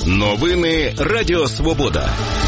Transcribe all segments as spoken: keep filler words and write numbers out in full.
Новини Радіо Свобода.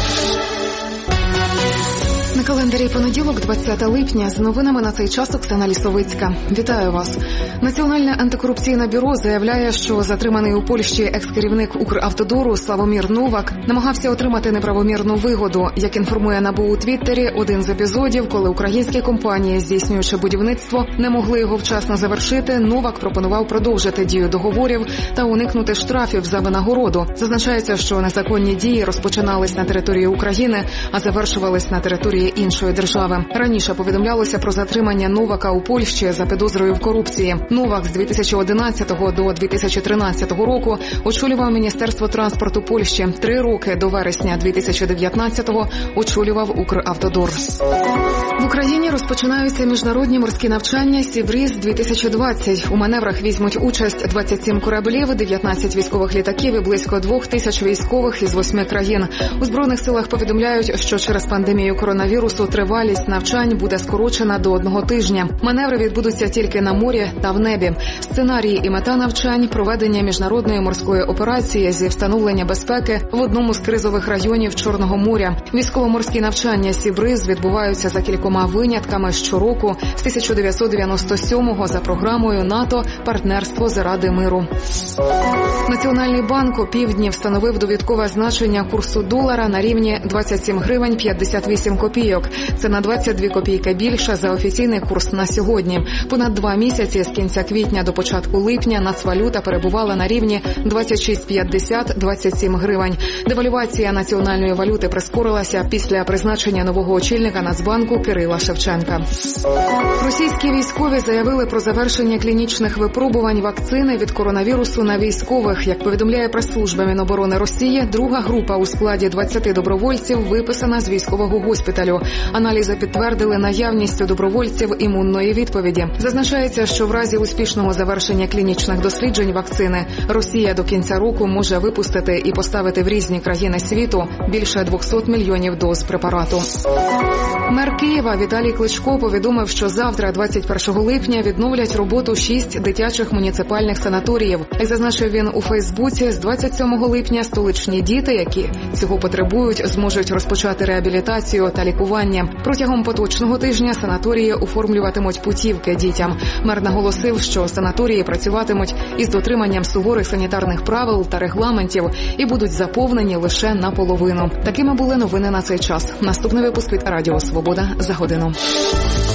На календарі понеділок, двадцяте липня, з новинами на цей час Оксана Лісовицька. Вітаю вас. Національне антикорупційне бюро заявляє, що затриманий у Польщі екс-керівник Укравтодору Славомір Новак намагався отримати неправомірну вигоду. Як інформує НАБУ у Твіттері, один з епізодів, коли українські компанії, здійснюючи будівництво, не могли його вчасно завершити, Новак пропонував продовжити дію договорів та уникнути штрафів за винагороду. Зазначається, що незаконні дії розпочинались на території України, а завершувались на території іншої держави. Раніше повідомлялося про затримання Новака у Польщі за підозрою в корупції. Новак з дві тисячі одинадцятого до дві тисячі тринадцятого року очолював Міністерство транспорту Польщі. Три роки до вересня дві тисячі дев'ятнадцятого очолював Укравтодор. В Україні розпочинаються міжнародні морські навчання «Сібріз-дві тисячі двадцять». У маневрах візьмуть участь двадцять сім кораблів, дев'ятнадцять військових літаків і близько двох тисяч військових із восьми країн. У Збройних силах повідомляють, що через пандемію коронавірусу тривалість навчань буде скорочена до одного тижня. Маневри відбудуться тільки на морі та в небі. Сценарій і мета навчань – проведення міжнародної морської операції зі встановлення безпеки в одному з кризових районів Чорного моря. Військово-морські навчання «Сібриз» відбуваються за кількома винятками щороку з тисяча дев'ятсот дев'яносто сьомого за програмою НАТО «Партнерство заради миру». Національний банк опівдні встановив довідкове значення курсу долара на рівні двадцять сім гривень п'ятдесят вісім копійок. Це на двадцять дві копійки більше за офіційний курс на сьогодні. Понад два місяці з кінця квітня до початку липня нацвалюта перебувала на рівні двадцять шість п'ятдесят - двадцять сім гривень. Девальвація національної валюти прискорилася після призначення нового очільника Нацбанку Кирила Шевченка. Російські військові заявили про завершення клінічних випробувань вакцини від коронавірусу на військових. Як повідомляє прес-служба Міноборони Росії, друга група у складі двадцяти добровольців виписана з військового госпіталю. Аналізи підтвердили наявність у добровольців імунної відповіді. Зазначається, що в разі успішного завершення клінічних досліджень вакцини Росія до кінця року може випустити і поставити в різні країни світу більше двохсот мільйонів доз препарату. Мер Києва Віталій Кличко повідомив, що завтра, двадцять першого липня, відновлять роботу шість дитячих муніципальних санаторіїв. Як зазначив він у Фейсбуці, з двадцять сьомого липня столичні діти, які цього потребують, зможуть розпочати реабілітацію та лікування. Протягом поточного тижня санаторії оформлюватимуть путівки дітям. Мер наголосив, що санаторії працюватимуть із дотриманням суворих санітарних правил та регламентів і будуть заповнені лише наполовину. Такими були новини на цей час. Наступний випуск від Радіо Свобода за годину.